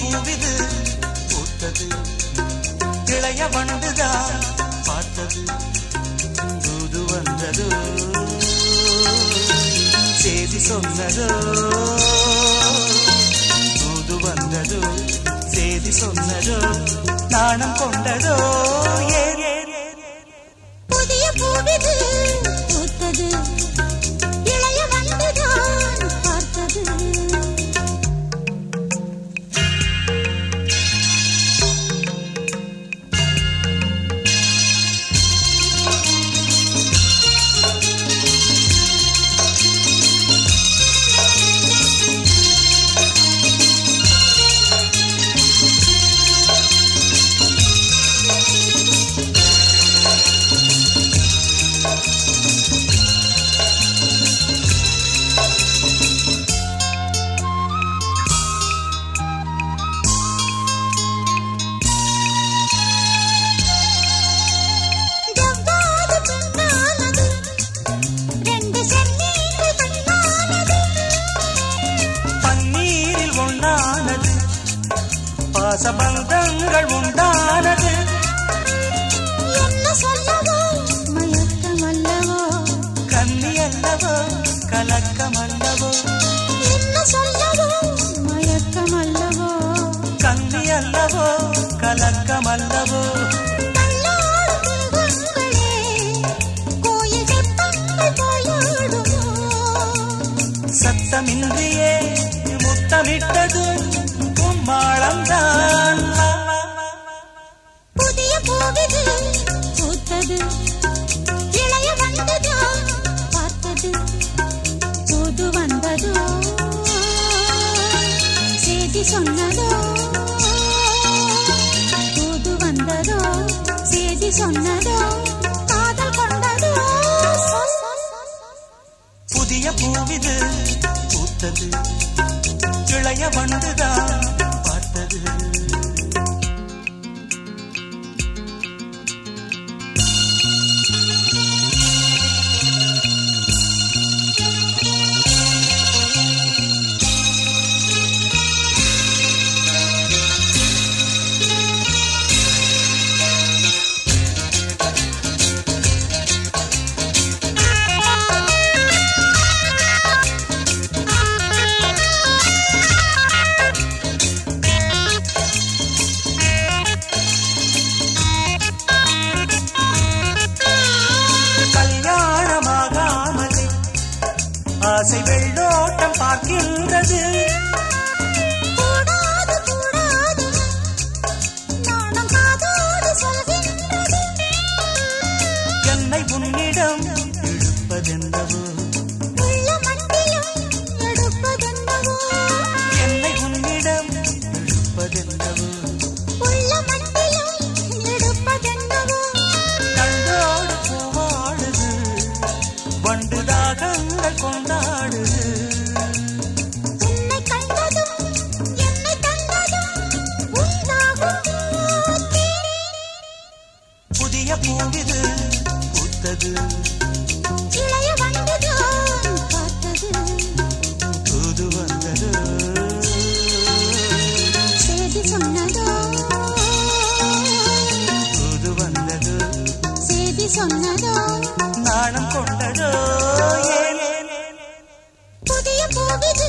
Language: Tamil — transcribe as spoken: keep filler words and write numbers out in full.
பூவிது பூத்தது இளைய வண்டுதான் பார்த்தது தூது வந்ததோ செய்தி சொன்னதோ தூது வந்ததோ செய்தி சொன்னதோ நாணம் கொண்டதோ புதிய பூவிது பூத்தது இளைய வண்டுதான் பார்த்தது பாசபந்தங்கள் உண்டானது என்ன சொல்லவோ மயக்கமல்லவோ கன்னி அல்லவோ கலக்கமல்லவோ என்ன சொல்லவோ மயக்கமல்லவோ கன்னி அல்லவோ கலக்கமல்லவோ சத்தமின்றியே முத்தமிட்டது மாளம்தான் புதிய பூவிது பூத்தது இளைய வண்டுதான் பார்த்தது தூது வந்ததோ செய்தி சொன்னதோ தூது வந்ததோ செய்தி சொன்னதோ காதல் கொண்டதோ புதிய பூவிது பூத்தது இளைய வண்டுதான் பார்த்தது ஆசை வெள்ளோட்டம் பார்க்கின்றது கூடாது கூடாது நானும் காதோடு சொல்கின்றது என்னை உன்னிடம் இழுப்பதென்னவோ உள்ள மண்டியும் எடுப்பதென்னவோ என்னை உன்னிடம் இழுப்பதென்னவோ உள்ள மண்டியும் எடுப்பதென்னவோ கண்டோடு பூவாடுது வண்டுதாகங்கள் கொண்டாடுது உன்னை கண்டதும் என்னை கண்டதும் உண்டாகும் புதிய பூவிது பூத்தது இளைய வண்டுதான் பார்த்தது தூது வந்தது செய்தி சொன்னதோ தூது வந்தது செய்தி சொன்னதோ நாணம் கொண்டதோ புதிய பூவிது